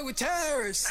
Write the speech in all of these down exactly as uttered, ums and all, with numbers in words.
with terrorists.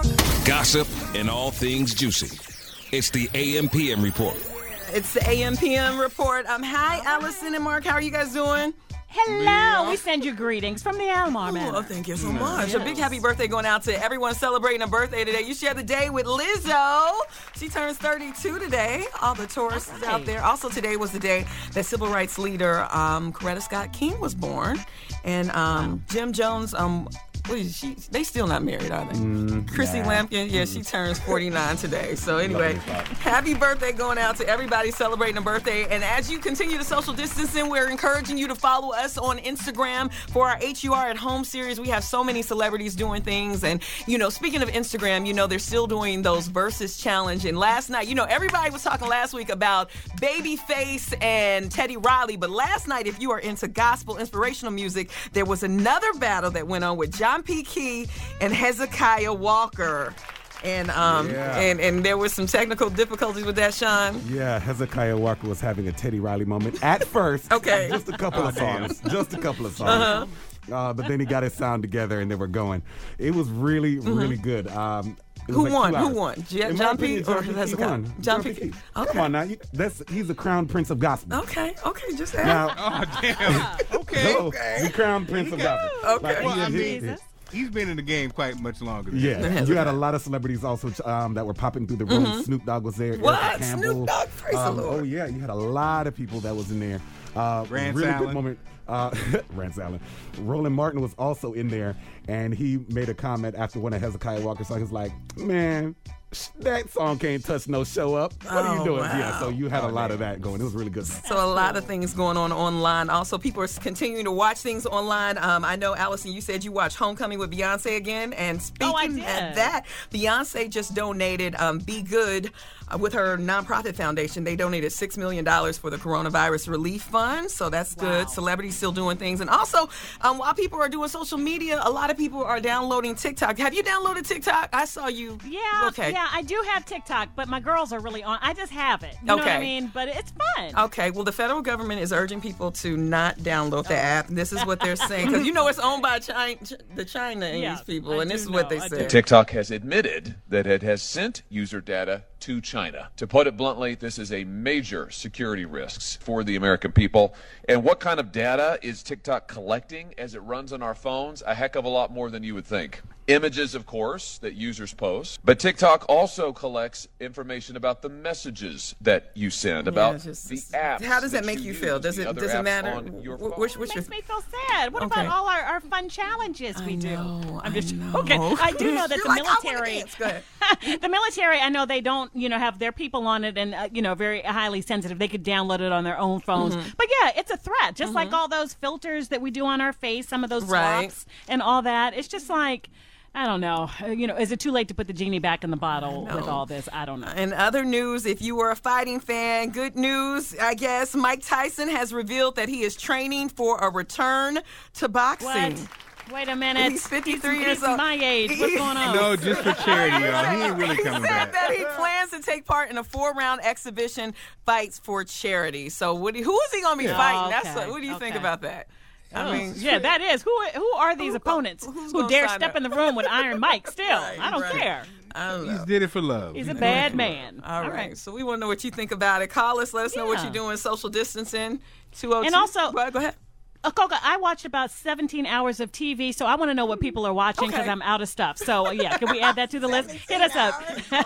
Gossip and all things juicy. It's the A M P M Report. It's the A M P M Report. Um, hi, Allison and Mark. How are you guys doing? Hello. Yeah. We send you greetings from the Almar Manor. Oh, thank you so much. Yes. A big happy birthday going out to everyone celebrating a birthday today. You share the day with Lizzo. She turns thirty-two today. All the tourists right. out there. Also, today was the day that civil rights leader um, Coretta Scott King was born. And um, Jim Jones... Um, What is she? They still not married, are they? Mm, Chrissy yeah. Lampkin, yeah, she turns forty-nine today. So anyway, happy birthday going out to everybody celebrating a birthday. And as you continue the social distancing, we're encouraging you to follow us on Instagram for our H U R at Home series. We have so many celebrities doing things. And, you know, speaking of Instagram, you know, they're still doing those Versus Challenge. And last night, you know, everybody was talking last week about Babyface and Teddy Riley. But last night, if you are into gospel inspirational music, there was another battle that went on with John P. Key and Hezekiah Walker. And um yeah. and, and there was some technical difficulties with that, Sean. Yeah, Hezekiah Walker was having a Teddy Riley moment at first. Okay. Just a couple oh, of songs. Damn. Just a couple of songs. Uh-huh. Uh, but then he got his sound together and they were going. It was really, mm-hmm. really good. Um, Who, like won? Who won? G- John P. or Hezekiah? Won. John, John P. P. Okay. Come on now. You, that's, he's the crown prince of gospel. Okay, okay, just ask. Now, oh, damn. Okay. Hello, okay. The crown prince of gospel. Okay. Like, well, I mean, Jesus. He's been in the game quite much longer than Yeah, that. you had a lot of celebrities also um, that were popping through the room. Mm-hmm. Snoop Dogg was there. What? Erica Campbell. Snoop Dogg, praise um, the Lord. Oh, yeah, you had a lot of people that was in there. Uh, Rance really Allen. good moment. Uh, Rance Allen. Roland Martin was also in there, and he made a comment after one of Hezekiah Walker's songs. He was like, man, that song can't touch no show up. What are you Oh, doing? wow. Yeah, so you had Oh, a lot man. of that going. It was really good. So a lot of things going on online. Also, people are continuing to watch things online. Um, I know, Allison, you said you watched Homecoming with Beyonce again. And speaking Oh, I of did. that, Beyonce just donated um, Be Good uh, with her nonprofit foundation. They donated six million dollars for the coronavirus relief fund. So that's good. Wow. Celebrities still doing things. And also, um, while people are doing social media, a lot of people are downloading TikTok. Have you downloaded TikTok? I saw you. Yeah, Okay. yeah, I do have TikTok, but my girls are really on. I just have it. You know what I Okay. mean? But it's fun. Okay, well, the federal government is urging people to not download the app. This is what they're saying. Because, you know, it's owned by China, the Chinese Yeah, people, I and this do is what know, they I said. do. TikTok has admitted that it has sent user data to China. To put it bluntly, this is a major security risk for the American people. And what kind of data is TikTok collecting as it runs on our phones? A heck of a lot more than you would think. Images, of course, that users post. But TikTok also collects information about the messages that you send, about just- the apps. How does that that make you feel? use, Does the it other does it apps matter? on your Wh- phone. Which, which It makes your- me feel sad. What Okay. about all our, our fun challenges we I do? know, I'm just I know. okay. I do know that You're the like, I wanna military, dance. Go ahead. the military. I know they don't, you know, have their people on it, and uh, you know, very highly sensitive. They could download it on their own phones. Mm-hmm. But yeah, it's a threat. Just like all those filters that we do on our face, some of those Right. swaps and all that. It's just like. I don't know. Uh, You know, is it too late to put the genie back in the bottle with all this? I don't know. In other news, if you were a fighting fan, good news, I guess. Mike Tyson has revealed that he is training for a return to boxing. What? Wait a minute. He's fifty-three he's, years he's old. my age. What's going on? No, just for charity, y'all. He ain't really He coming said back. that he plans to take part in a four-round exhibition fights for charity. So, what do, who is he going to be Yeah. fighting? Oh, That's okay. what, what do you think Okay. about that? I mean, yeah, that is. Who who are these Who- opponents who's who gonna dare sign step up? in the room with Iron Mike still? Right, I don't right. care. I don't He know. just did it for love. He's He a did bad it for love. man. All right. So we want to know what you think about it. Call us. Let us know what Yeah. you're doing. Social distancing. two oh two And also- Well, go ahead. Uh, Coca, I watched about seventeen hours of T V, so I want to know what people are watching because Okay. I'm out of stuff. So, uh, yeah, can we add that to the list? Hit us up.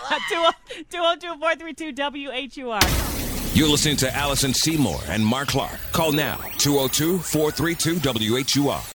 two oh two, four three two, W H U R. You're listening to Allison Seymour and Mark Clark. Call now, two oh two, four three two, W H U R.